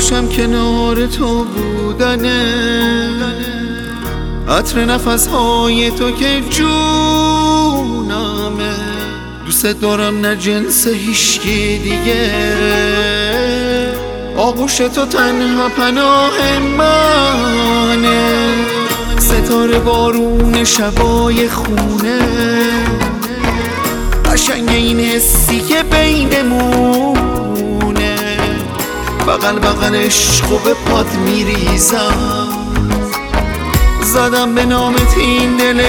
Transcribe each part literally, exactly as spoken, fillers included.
آغوشم کنار تو بودنه، عطر نفسهای تو که جونمه. دوست دارم نه جنس هیچکی دیگه، آغوش تو تنها پناه منه. ستاره بارون شبای خونه، قشنگ این حسی که بینمونه. بغل بغل عشق و به پات میریزم، زدم به نامت این دل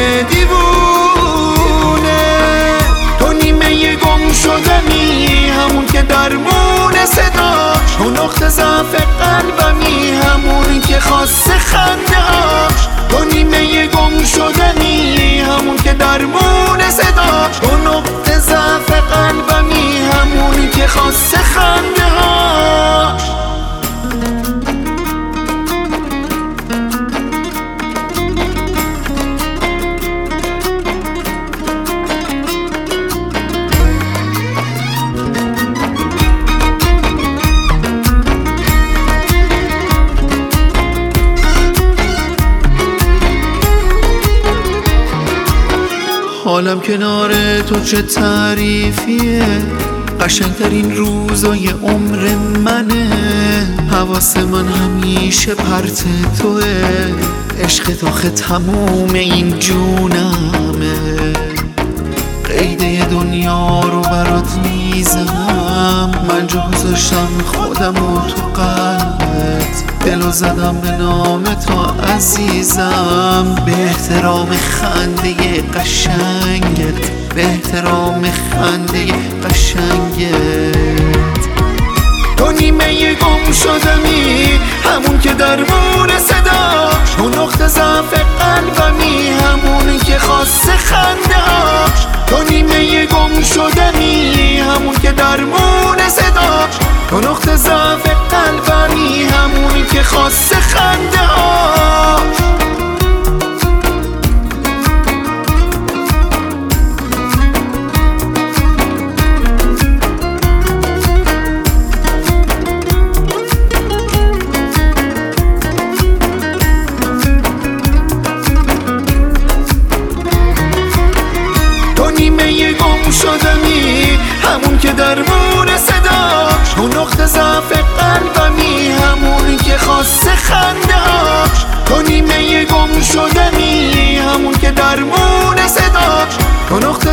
دیوونه. تو نیمه گم شدنی، همون که درمون صداش، تو نقطه ضعف قلبمی، همون که خاصه خندهاش. تو نیمه گم شدنی، همون که درمون صداش، تو نقطه ضعف قلبمی، همون که خاصه خندهاش. حالم کنار تو چه تعریفیه، قشنگترین روزای عمر منه. حواس من همیشه پرت توه، عشق تو آخه تموم این جونمه. قیده دنیا رو برات میزنم، من جا گذاشتم خودم رو تو قلبت، دلو زدم به نام تو عزیزم. به احترام خنده قشنگت، به احترام خنده قشنگت. تو نیمه گم شدمی، همون که درمون صداش، تو نقطه ضعف قلبمی، همون که خاصه خندهاش. تو نیمه گم شدمی، همون که درمون صداش، تو نقطه ضعف قلبمی، همون که خاصه خندهاش. نیمه گم شدمی، همون که درمون صداش، تو نقطه ضعف قلبمی، همون که خاصه خندهاش. تو نیمه گم شدمی، همون که درمون صداش، تو نقطه